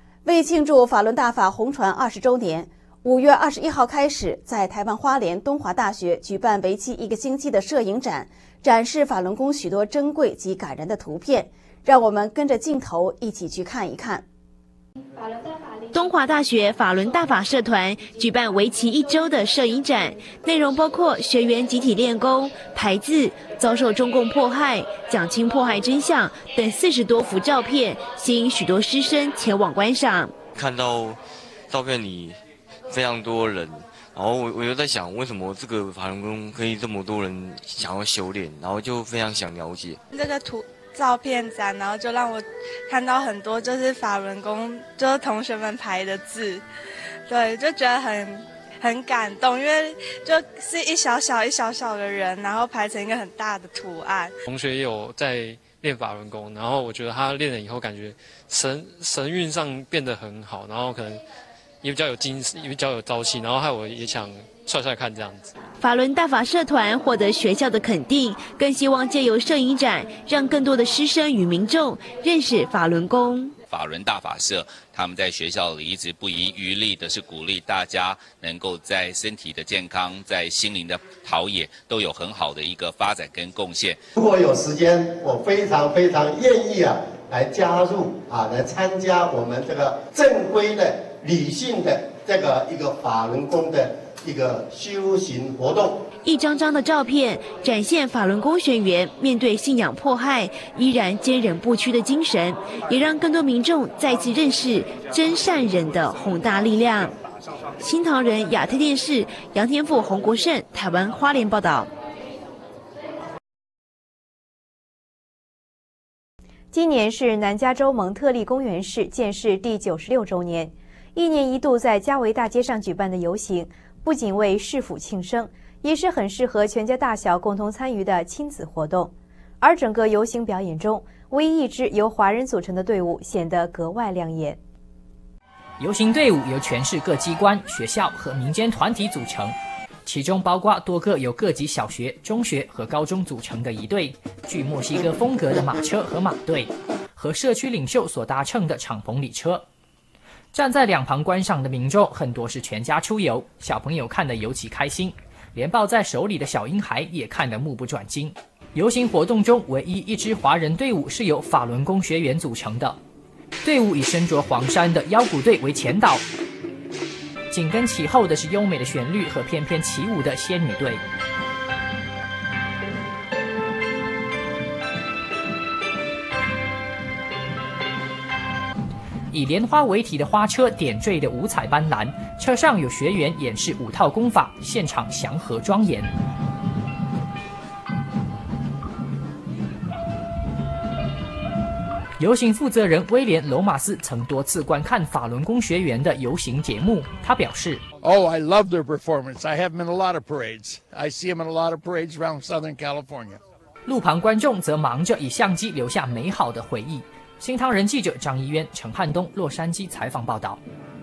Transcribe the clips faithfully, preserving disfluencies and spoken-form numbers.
为庆祝法轮大法红传二十周年，五月二十一号开始，在台湾花莲东华大学举办为期一个星期的摄影展，展示法轮功许多珍贵及感人的图片。让我们跟着镜头一起去看一看。 东华大学法轮大法社团举办为期一周的摄影展，内容包括学员集体练功、排字、遭受中共迫害、讲清迫害真相等四十多幅照片，吸引许多师生前往观赏。 看到照片里非常多人，然后我我就在想，为什么这个法轮功可以这么多人想要修炼，然后就非常想了解这个图。照片展，然后就让我看到很多就是法轮功，就是同学们排的字，对，就觉得很很感动，因为就是一小小一小小的人，然后排成一个很大的图案。 同学也有在练法轮功，然后我觉得他练了以后，感觉神神韵上变得很好，然后可能也比较有精神，也比较有朝气，然后害我也想帅帅看这样子。 法轮大法社团获得学校的肯定，更希望借由摄影展，让更多的师生与民众认识法轮功。 法轮大法社他们在学校里一直不遗余力的是鼓励大家能够在身体的健康，在心灵的陶冶都有很好的一个发展跟贡献。 如果有时间，我非常非常愿意啊来加入啊来参加我们这个正规的理性的这个一个法轮功的一个修行活动。 一张张的照片展现法轮功学员面对信仰迫害依然坚韧不屈的精神，也让更多民众再次认识真善忍的宏大力量。新唐人亚太电视杨天富、洪国胜，台湾花莲报道。 今年是南加州蒙特利公园市建市第九十六周年，一年一度在加维大街上举办的游行，不仅为市府庆生，也是很适合全家大小共同参与的亲子活动。而整个游行表演中，唯一一支由华人组成的队伍显得格外亮眼。 游行队伍由全市各机关、学校和民间团体组成，其中包括多个由各级小学、中学和高中组成的一队，具墨西哥风格的马车和马队，和社区领袖所搭乘的敞篷礼车。站在两旁观赏的民众很多是全家出游，小朋友看得尤其开心，连抱在手里的小婴孩也看得目不转睛。游行活动中唯一一支华人队伍是由法轮功学员组成的，队伍以身着黄衫的腰鼓队为前导，紧跟其后的是优美的旋律和翩翩起舞的仙女队。以莲花为体的花车点缀的五彩斑斓，车上有学员演示五套功法，现场祥和庄严。游行负责人威廉·罗马斯曾多次观看法轮功学员的游行节目，他表示 ：“Oh, I love their performance. I have them in a lot of parades. I see them in a lot of parades around Southern California.” 路旁观众则忙着以相机留下美好的回忆。新唐人记者张一渊、陈汉东，洛杉矶采访报道。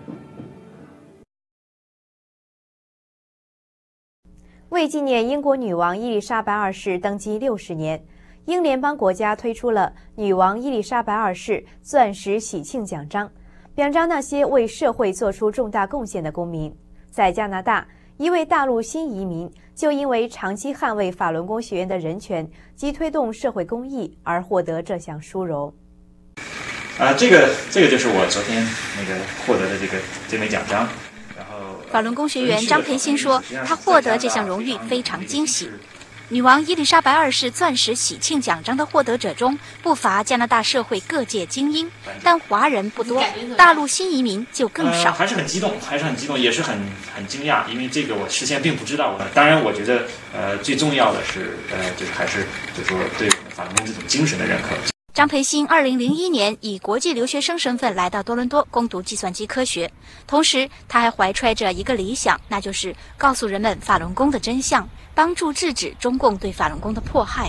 为纪念英国女王伊丽莎白二世登基六十年，英联邦国家推出了女王伊丽莎白二世钻石喜庆奖章，表彰那些为社会做出重大贡献的公民。在加拿大，一位大陆新移民就因为长期捍卫法轮功学员的人权及推动社会公益而获得这项殊荣。 啊，这个这个就是我昨天那个获得的这个这枚奖章。然后， 法轮功学员张培新说，他获得这项荣誉非常惊喜。女王伊丽莎白二世钻石喜庆奖章的获得者中，不乏加拿大社会各界精英，但华人不多，大陆新移民就更少。 呃、还是很激动，还是很激动，也是很很惊讶，因为这个我事先并不知道。当然，我觉得呃最重要的是呃就是还是就是说对法轮功这种精神的认可。 张培新二零零一年以国际留学生身份来到多伦多攻读计算机科学，同时他还怀揣着一个理想，那就是告诉人们法轮功的真相，帮助制止中共对法轮功的迫害。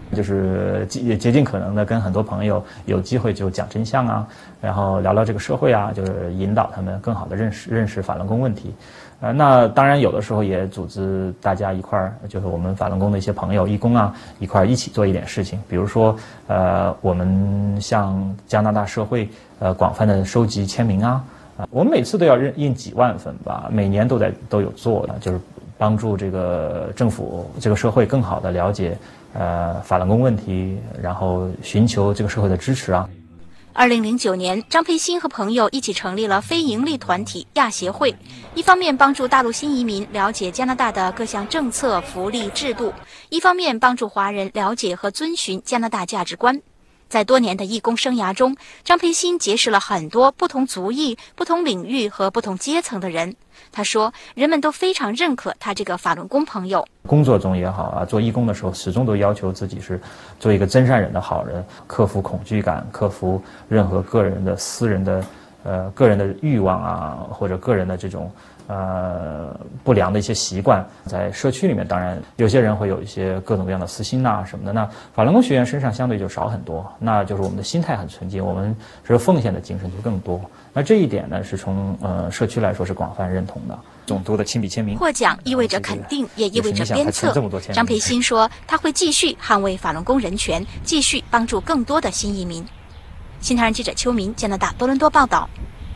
就是竭竭尽可能的跟很多朋友有机会就讲真相啊，然后聊聊这个社会啊，就是引导他们更好的认识认识法轮功问题。呃，那当然有的时候也组织大家一块儿，就是我们法轮功的一些朋友、义工啊，一块儿一起做一点事情。比如说，呃，我们向加拿大社会呃广泛的收集签名啊，啊、呃，我们每次都要印印几万份吧，每年都在都有做的，就是帮助这个政府、这个社会更好的了解呃法轮功问题，然后寻求这个社会的支持啊。 二零零九年，张培新和朋友一起成立了非营利团体亚协会，一方面帮助大陆新移民了解加拿大的各项政策、福利制度，一方面帮助华人了解和遵循加拿大价值观。在多年的义工生涯中，张培新结识了很多不同族裔、不同领域和不同阶层的人。他说，人们都非常认可他这个法轮功朋友。 工作中也好啊，做义工的时候，始终都要求自己是做一个真善忍的好人，克服恐惧感，克服任何个人的私人的呃个人的欲望啊，或者个人的这种呃不良的一些习惯。在社区里面，当然有些人会有一些各种各样的私心呐、啊、什么的。那法轮功学员身上相对就少很多，那就是我们的心态很纯净，我们是奉献的精神就更多。那这一点呢，是从呃社区来说是广泛认同的。总督的亲笔签名， 获奖意味着肯定，也意味着鞭策。张培新说，他会继续捍卫法轮功人权，继续帮助更多的新移民。新唐人记者邱明，加拿大多伦多报道。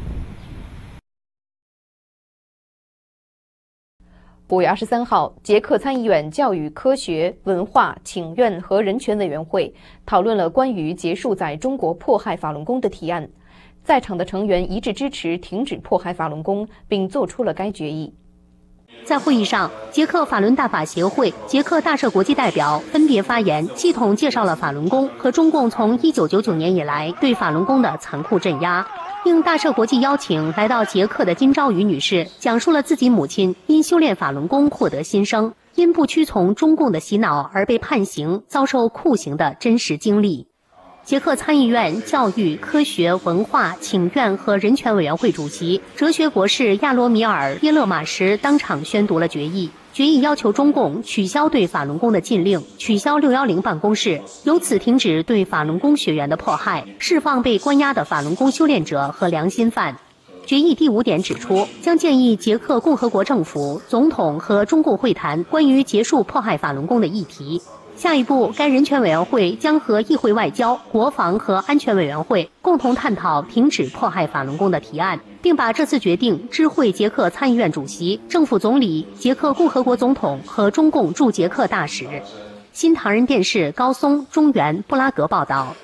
五月二十三号，捷克参议院教育、科学、文化、请愿和人权委员会讨论了关于结束在中国迫害法轮功的提案。在场的成员一致支持停止迫害法轮功，并做出了该决议。 在会议上，捷克法轮大法协会、捷克大社国际代表分别发言，系统介绍了法轮功和中共从一九九九年以来对法轮功的残酷镇压。应大社国际邀请来到捷克的金昭宇女士讲述了自己母亲因修炼法轮功获得新生，因不屈从中共的洗脑而被判刑、遭受酷刑的真实经历。捷克参议院教育、科学、文化、请愿和人权委员会主席、哲学博士亚罗米尔·耶勒马什当场宣读了决议。决议要求中共取消对法轮功的禁令，取消六一零办公室，由此停止对法轮功学员的迫害，释放被关押的法轮功修炼者和良心犯。决议第五点指出，将建议捷克共和国政府、总统和中共会谈关于结束迫害法轮功的议题。下一步，该人权委员会将和议会外交、国防和安全委员会共同探讨停止迫害法轮功的提案，并把这次决定知会捷克参议院主席、政府总理、捷克共和国总统和中共驻捷克大使。新唐人电视高松、中原、布拉格报道。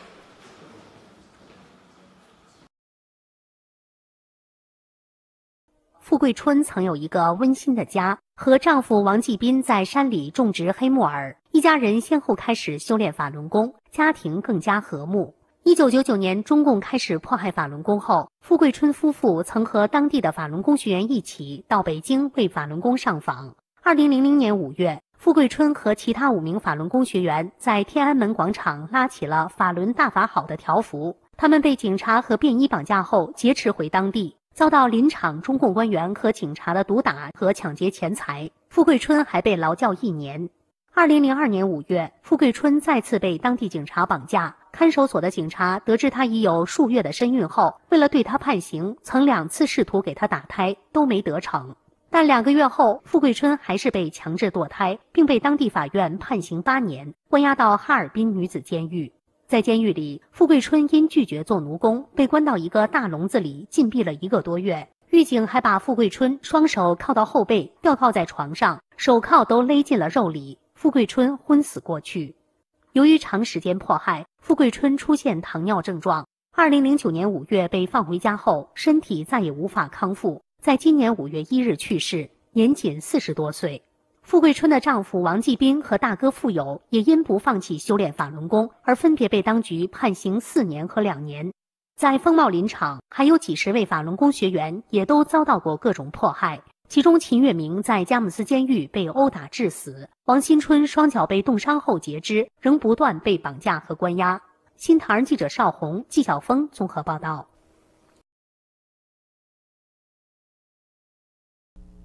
富贵春曾有一个温馨的家，和丈夫王继斌在山里种植黑木耳，一家人先后开始修炼法轮功，家庭更加和睦。一九九九年，中共开始迫害法轮功后，富贵春夫妇曾和当地的法轮功学员一起到北京为法轮功上访。二零零零年五月，富贵春和其他五名法轮功学员在天安门广场拉起了“法轮大法好”的条幅，他们被警察和便衣绑架后劫持回当地，遭到临场中共官员和警察的毒打和抢劫钱财。富贵春还被劳教一年。二零零二年五月，富贵春再次被当地警察绑架，看守所的警察得知他已有数月的身孕后，为了对他判刑，曾两次试图给他打胎，都没得逞。但两个月后，富贵春还是被强制堕胎，并被当地法院判刑八年，关押到哈尔滨女子监狱。在监狱里，富贵春因拒绝做奴工，被关到一个大笼子里禁闭了一个多月。狱警还把富贵春双手铐到后背，吊靠在床上，手铐都勒进了肉里。富贵春昏死过去。由于长时间迫害，富贵春出现糖尿症状。二零零九年五月被放回家后，身体再也无法康复，在今年五月一日去世，年仅四十多岁。富贵春的丈夫王继斌和大哥富有也因不放弃修炼法轮功，而分别被当局判刑四年和两年。在风茂林场，还有几十位法轮功学员也都遭到过各种迫害。其中，秦月明在佳木斯监狱被殴打致死，王新春双脚被冻伤后截肢，仍不断被绑架和关押。新唐人记者邵红、纪晓峰综合报道。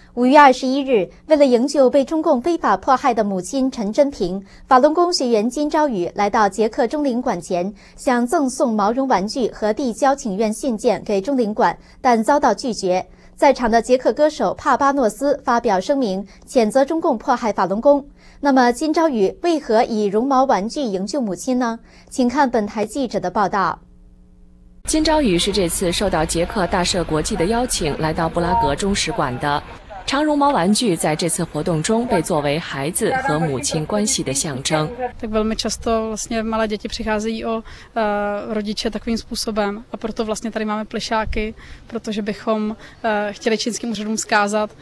五月二十一日，为了营救被中共非法迫害的母亲陈真平，法轮功学员金昭宇来到捷克中领馆前，想赠送毛绒玩具和递交请愿信件给中领馆，但遭到拒绝。在场的捷克歌手帕巴诺斯发表声明，谴责中共迫害法轮功。那么，金昭宇为何以绒毛玩具营救母亲呢？请看本台记者的报道。 金昭宇是这次受到捷克大社国际的邀请来到布拉格中使馆的。长绒毛玩具在这次活动中被作为孩子和母亲关系的象征。 Tak velmi často vlastně malé děti přicházejí o rodiče takovým způsobem a proto vlastně tady máme plešáky, protože bychom chtěli čínským úřadům vzkázat,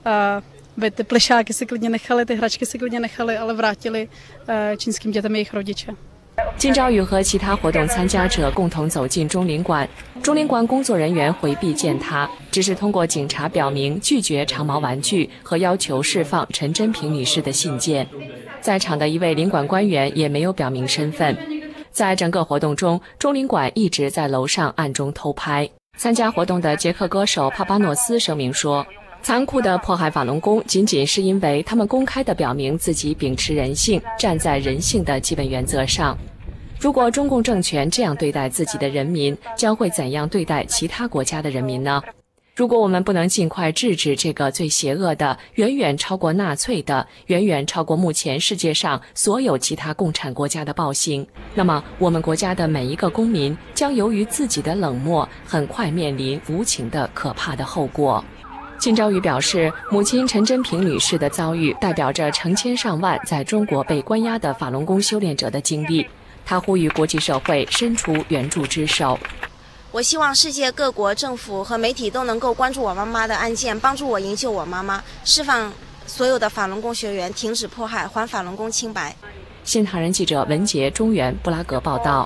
aby ty plešáky si klidně nechali, ty hračky si klidně nechali, ale vrátili čínským dětem jejich rodiče。 金昭宇和其他活动参加者共同走进中领馆，中领馆工作人员回避见他，只是通过警察表明拒绝长毛玩具和要求释放陈真平女士的信件。在场的一位领馆官员也没有表明身份。在整个活动中，中领馆一直在楼上暗中偷拍。参加活动的捷克歌手帕巴诺斯声明说，残酷的迫害法轮功仅仅是因为他们公开地表明自己秉持人性，站在人性的基本原则上。如果中共政权这样对待自己的人民，将会怎样对待其他国家的人民呢？如果我们不能尽快制止这个最邪恶的、远远超过纳粹的、远远超过目前世界上所有其他共产国家的暴行，那么我们国家的每一个公民将由于自己的冷漠，很快面临无情的可怕的后果。金昭宇表示，母亲陈真平女士的遭遇代表着成千上万在中国被关押的法轮功修炼者的经历。他呼吁国际社会伸出援助之手。 我希望世界各国政府和媒体都能够关注我妈妈的案件，帮助我营救我妈妈，释放所有的法轮功学员，停止迫害，还法轮功清白。 新唐人记者文杰，中原布拉格报道。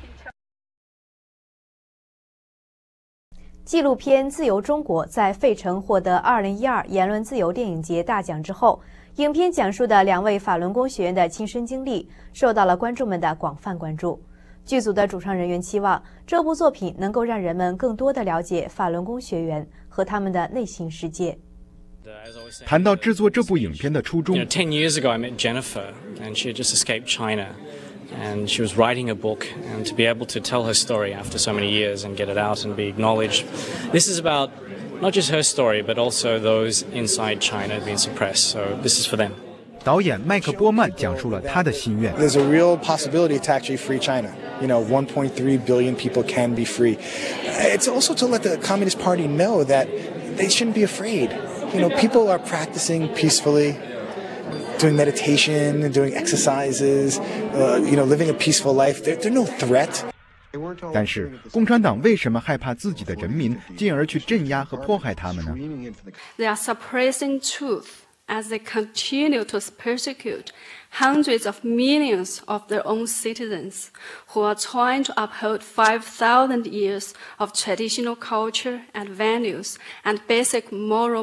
纪录片《自由中国》在费城获得二零一二言论自由电影节大奖之后，影片讲述的两位法轮功学员的亲身经历受到了观众们的广泛关注。剧组的主创人员期望这部作品能够让人们更多地了解法轮功学员和他们的内心世界。 谈到制作这部影片的初衷 You know, ten years ago I met Jennifer, and she had just escaped China. And she was writing a book, and to be able to tell her story after so many years and get it out and be acknowledged. This is about not just her story, but also those inside China being suppressed. So this is for them. 导演麦克波曼讲述了他的心愿。 There's a real possibility to actually free China. You know, one point three billion people can be free. It's also to let the Communist Party know that they shouldn't be afraid. You know, people are practicing peacefully.Doing meditation, doing exercises, uh, you know, living a peaceful life. They're, they're no threat. 但是，共产党为什么害怕自己的人民，进而去镇压和迫害他们呢 They are suppressing truth as they continue to persecute hundreds of millions of their own citizens who are trying to uphold five thousand years of traditional culture and values and basic moral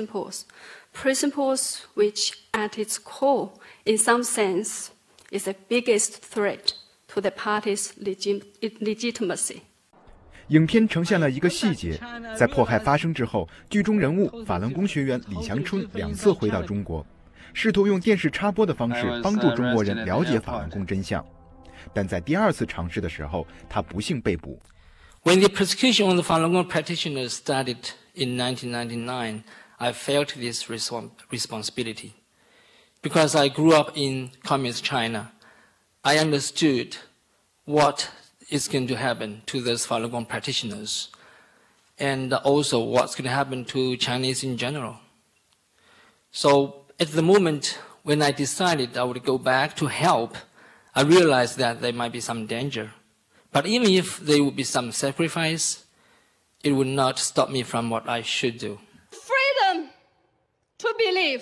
principles.Principles which, at its core, in some sense, is the biggest threat to the party's legitimacy. 影片呈现了一个细节，在迫害发生之后，剧中人物法轮功学员李祥春两次回到中国，试图用电视插播的方式帮助中国人了解法轮功真相。但在第二次尝试的时候，他不幸被捕。 When the persecution of the Falun Gong practitioners started in nineteen ninety-nine,I felt this responsibility. Because I grew up in communist China, I understood what is going to happen to those Falun Gong practitioners, and also what's going to happen to Chinese in general. So at the moment when I decided I would go back to help, I realized that there might be some danger. But even if there would be some sacrifice, it would not stop me from what I should do.To believe.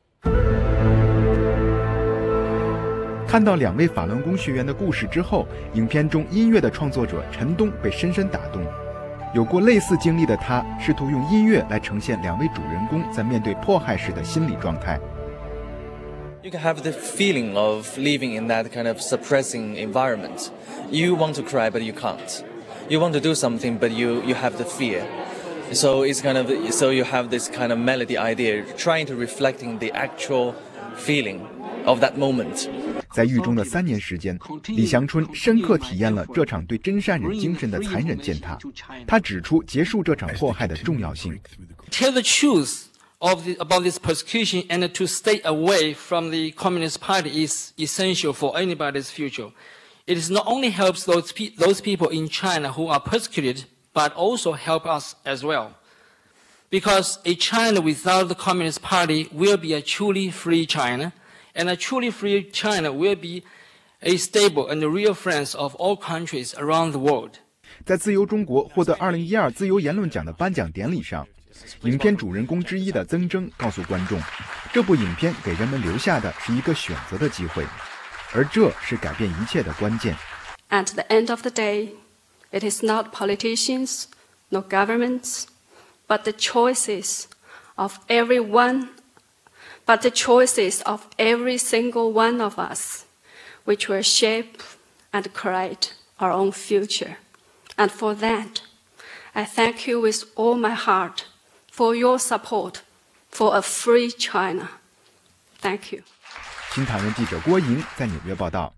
看到两位法轮功学员的故事之后，影片中音乐的创作者陈东被深深打动。有过类似经历的他，试图用音乐来呈现两位主人公在面对迫害时的心理状态。 You can have the feeling of living in that kind of suppressing environment. You want to cry, but you can't. You want to do something, but you, you have the fear. So it's kind of so you have this kind of melody idea, trying to reflecting the actual feeling of that moment. 在狱中的三年时间，李祥春深刻体验了这场对真善忍精神的残忍践踏。他指出结束这场迫害的重要性。 Tell the truth of the, about this persecution and to stay away from the Communist Party is essential for anybody's future. It is not only helps those pe those people in China who are persecuted, but also help us as well. Because a China without the Communist Party will be a truly free China. And a truly free China will be a stable and a real friend of all countries around the world. 在自由中国获得二零一二自由言论奖的颁奖典礼上，影片主人公之一的曾铮告诉观众，这部影片给人们留下的是一个选择的机会，而这是改变一切的关键。 At the end of the day, it is not politicians, nor governments, but the choices of everyone. But the choices of every single one of us, which will shape and create our own future. And for that, I thank you with all my heart for your support for a free China. Thank you. 新唐人记者郭莹在纽约报道。